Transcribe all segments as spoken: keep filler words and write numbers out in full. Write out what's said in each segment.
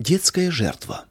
Детская жертва.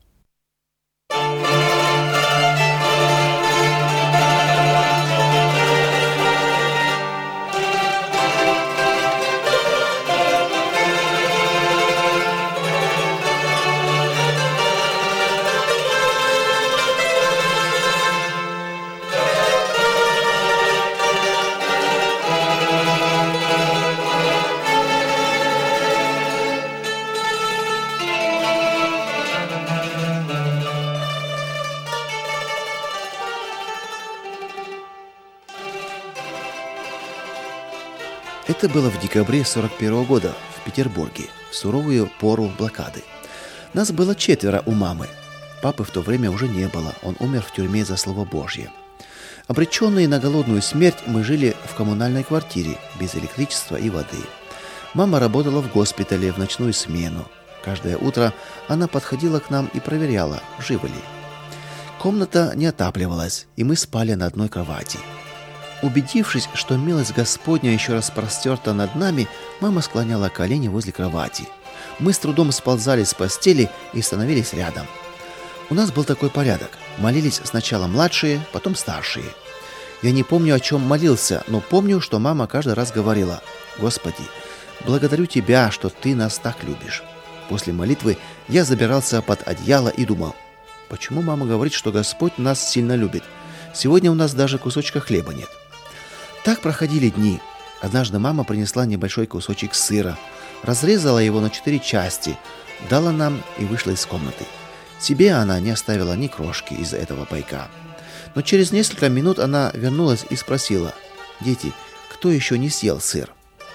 Это было в декабре сорок первого года в Петербурге, в суровую пору блокады. Нас было четверо у мамы. Папы в то время уже не было, он умер в тюрьме за слово Божье. Обреченные на голодную смерть, мы жили в коммунальной квартире, без электричества и воды. Мама работала в госпитале в ночную смену. Каждое утро она подходила к нам и проверяла, живы ли. Комната не отапливалась, и мы спали на одной кровати. Убедившись, что милость Господня еще распростерта над нами, мама склоняла колени возле кровати. Мы с трудом сползали с постели и становились рядом. У нас был такой порядок. Молились сначала младшие, потом старшие. Я не помню, о чем молился, но помню, что мама каждый раз говорила: «Господи, благодарю Тебя, что Ты нас так любишь». После молитвы я забирался под одеяло и думал: почему мама говорит, что Господь нас сильно любит? Сегодня у нас даже кусочка хлеба нет. Так проходили дни. Однажды мама принесла небольшой кусочек сыра, разрезала его на четыре части, дала нам и вышла из комнаты. Себе она не оставила ни крошки из этого пайка. Но через несколько минут она вернулась и спросила: «Дети, кто еще не съел сыр?»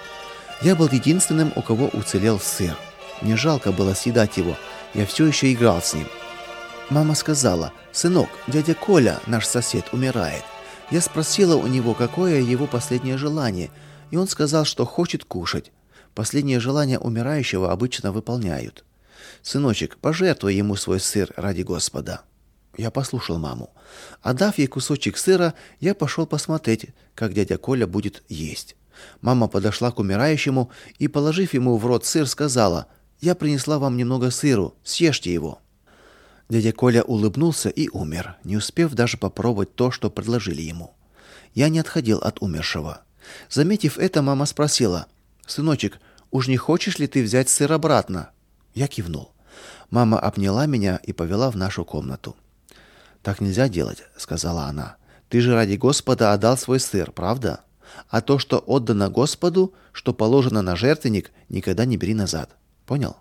Я был единственным, у кого уцелел сыр. Мне жалко было съедать его, я все еще играл с ним. Мама сказала: «Сынок, дядя Коля, наш сосед, умирает. Я спросила у него, какое его последнее желание, и он сказал, что хочет кушать. Последнее желание умирающего обычно выполняют. Сыночек, пожертвуй ему свой сыр ради Господа». Я послушал маму. Отдав ей кусочек сыра, я пошел посмотреть, как дядя Коля будет есть. Мама подошла к умирающему и, положив ему в рот сыр, сказала: «Я принесла вам немного сыру, съешьте его». Дядя Коля улыбнулся и умер, не успев даже попробовать то, что предложили ему. Я не отходил от умершего. Заметив это, мама спросила: «Сыночек, уж не хочешь ли ты взять сыр обратно?» Я кивнул. Мама обняла меня и повела в нашу комнату. «Так нельзя делать», — сказала она. «Ты же ради Господа отдал свой сыр, правда? А то, что отдано Господу, что положено на жертвенник, никогда не бери назад. Понял?»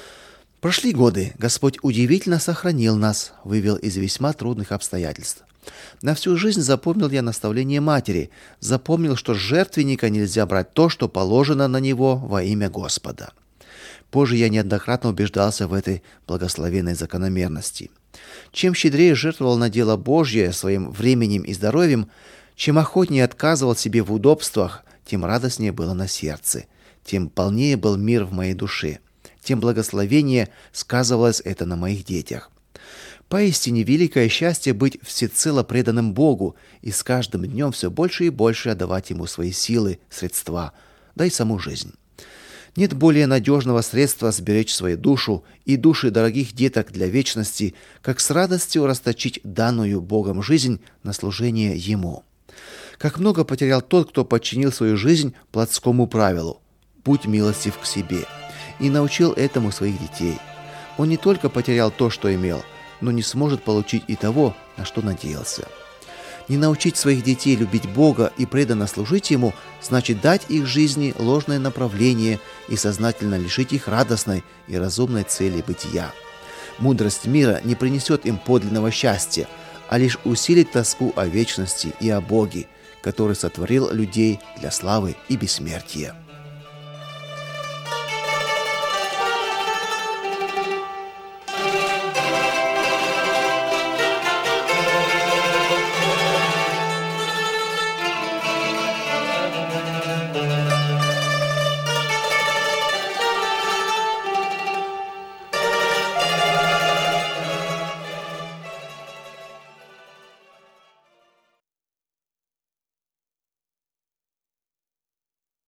Прошли годы. Господь удивительно сохранил нас, вывел из весьма трудных обстоятельств. На всю жизнь запомнил я наставление матери, запомнил, что с жертвенника нельзя брать то, что положено на него во имя Господа. Позже я неоднократно убеждался в этой благословенной закономерности. Чем щедрее жертвовал на дело Божье своим временем и здоровьем, чем охотнее отказывал себе в удобствах, тем радостнее было на сердце, тем полнее был мир в моей душе. Тем благословение сказывалось это на моих детях. Поистине великое счастье быть всецело преданным Богу и с каждым днем все больше и больше отдавать Ему свои силы, средства, да и саму жизнь. Нет более надежного средства сберечь свою душу и души дорогих деток для вечности, как с радостью расточить данную Богом жизнь на служение Ему. Как много потерял тот, кто подчинил свою жизнь плотскому правилу: «Будь милостив к себе», и научил этому своих детей. Он не только потерял то, что имел, но не сможет получить и того, на что надеялся. Не научить своих детей любить Бога и преданно служить Ему, значит дать их жизни ложное направление и сознательно лишить их радостной и разумной цели бытия. Мудрость мира не принесет им подлинного счастья, а лишь усилит тоску о вечности и о Боге, который сотворил людей для славы и бессмертия.